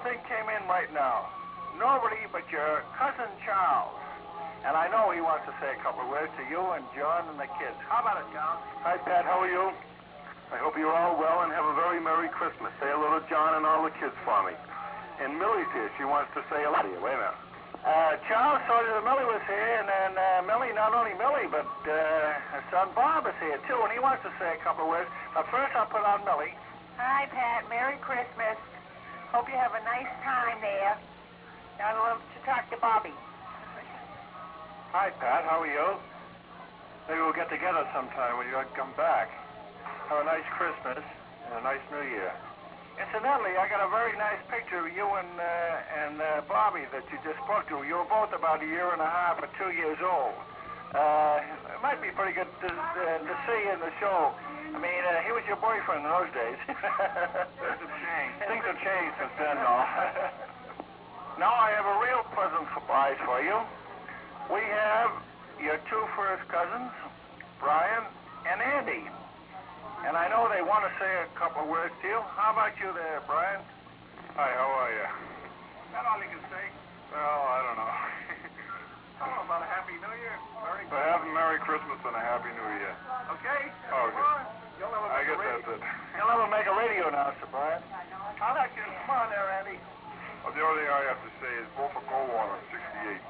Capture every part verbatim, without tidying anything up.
thing came in right now? Nobody but your cousin Charles. And I know he wants to say a couple of words to you and John and the kids. How about it, John? Hi, Pat. How are you? I hope you're all well and have a very Merry Christmas. Say hello to John and all the kids for me. And Millie's here. She wants to say hello to you. Wait a minute. Uh, Charles told you that Millie was here, and then uh, Millie, not only Millie, but uh, her son Bob is here, too, and he wants to say a couple of words. But first, I'll put on Millie. Hi, Pat. Merry Christmas. Hope you have a nice time there. Now I'd love to talk to Bobby. Hi, Pat. How are you? Maybe we'll get together sometime when you come back. Have a nice Christmas and a nice New Year. Incidentally, I got a very nice picture of you and uh, and uh, Bobby that you just spoke to. You were both about a year and a half or two years old. Uh, it might be pretty good to, uh, to see in the show. I mean, uh, he was your boyfriend in those days. Things have changed. Things have changed since then, though. Now I have a real pleasant surprise for you. We have your two first cousins, Brian and Andy. And I know they want to say a couple of words to you. How about you there, Brian? Hi, how are you? That's all you can say. Well, I don't know. How about a Happy New Year? Merry But have a Merry Christmas and a Happy New Year. Okay? Oh, Come on. You'll never I make guess a radio. that's it. You'll never make a radio announcer, Brian. How about you? Come on there, Andy. Well, the only thing I have to say is vote for Goldwater, sixty-eight.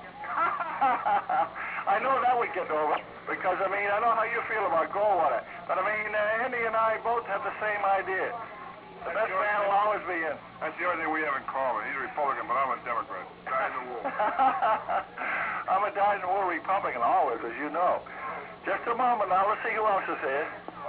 I know that would get over, because, I mean, I know how you feel about Goldwater. But, I mean, uh, Andy and I both have the same idea. The best man will always be in. That's the only thing we have in common. He's a Republican, but I'm a Democrat. Dyed in the wool. I'm a dyed-in-the-wool Republican always, as you know. Just a moment now. Let's see who else is here.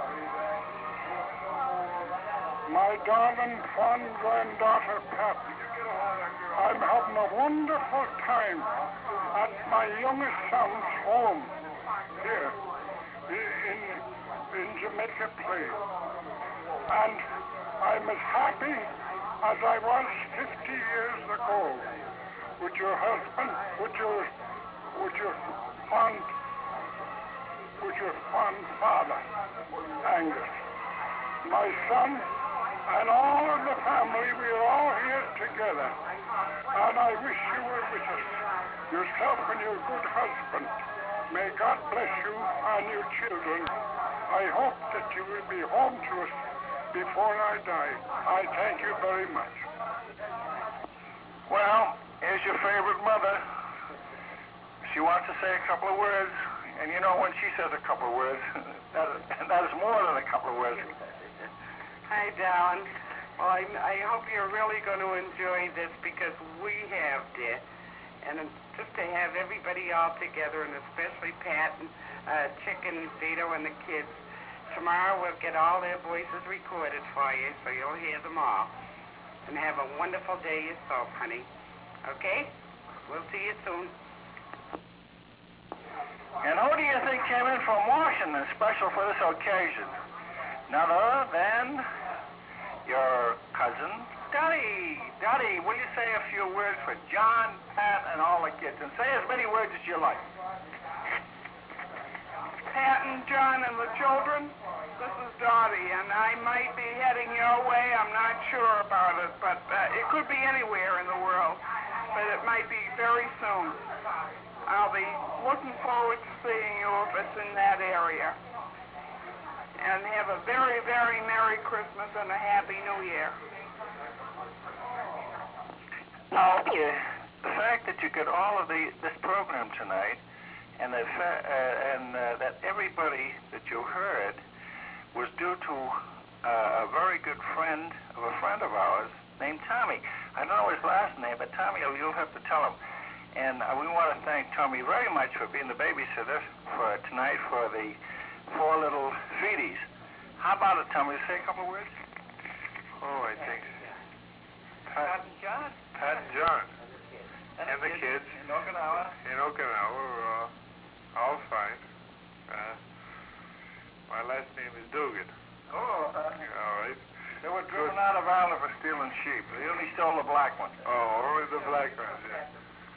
My darling fond granddaughter, Pat, I'm having a wonderful time at my youngest son's home here in, in Jamaica Plain. And I'm as happy as I was fifty years ago with your husband, with your, with your fond, with your fond father, Angus. My son and all of the family, we're all here together. And I wish you were with us, yourself and your good husband. May God bless you and your children. I hope that you will be home to us before I die. I thank you very much. Well, here's your favorite mother. She wants to say a couple of words. And you know, when she says a couple of words, that, that is more than a couple of words. Hi, Darren. Well, I, I hope you're really going to enjoy this because we have, dear. And just to have everybody all together, and especially Pat and uh, Chick and Vito and the kids. Tomorrow we'll get all their voices recorded for you, so you'll hear them all. And have a wonderful day yourself, honey. Okay? We'll see you soon. And who do you think came in from Washington special for this occasion? None other than your cousin, Dottie. Dottie, will you say a few words for John, Pat, and all the kids? And say as many words as you like. Pat and John and the children, this is Dottie, and I might be heading your way. I'm not sure about it, but uh, it could be anywhere in the world, but it might be very soon. I'll be looking forward to seeing you if it's in that area. And have a very, very Merry Christmas and a Happy New Year. Now, the fact that you got all of the this program tonight, and the fa- uh, and uh, that everybody that you heard was due to uh, a very good friend of a friend of ours named Tommy. I don't know his last name, but Tommy, you'll have to tell him. And uh, we want to thank Tommy very much for being the babysitter for tonight for the four little Feeties. How about it, Tommy? Say a couple of words? Oh, I think Pat and John. Pat and John. And, And the kids. In Okinawa. In Okinawa, we're all, all fine. Uh, my last name is Dugan. Oh, uh, All right. they were driven out of Ireland for stealing sheep. They only stole the black ones. Oh, only the black ones, yeah.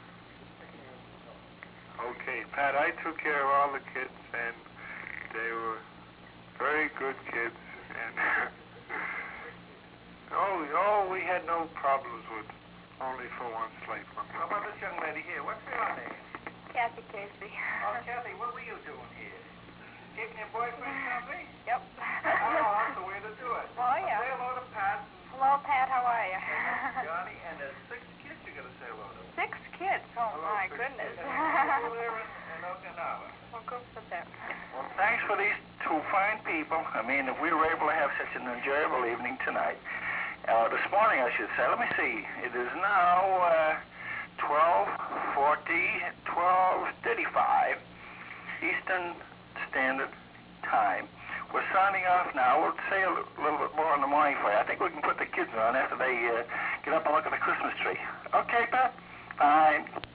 Okay, Pat, I took care of all the kids, and they were very good kids, and oh, oh, we had no problems with Only for one late one. How about this young lady here? What's your name? Kathy Casey. Oh, Kathy, what were you doing here? Kicking your boyfriend something? Yep. Oh, that's the way to do it. Oh, yeah. Say hello to Pat Hello, Pat. How are you? and Johnny, and there's six kids you got to say hello to. Six kids. Oh, Hello, my six goodness. kids. Over there in, in Okinawa. Well, go for that. Well, thanks for these two fine people. I mean, if we were able to have such an enjoyable evening tonight. Uh, this morning, I should say. Let me see. It is now uh, twelve forty, twelve thirty-five Eastern Standard Time. We're signing off now. We'll say a little bit more in the morning for you. I think we can put the kids on after they uh, get up and look at the Christmas tree. Okay, Pat? Fine.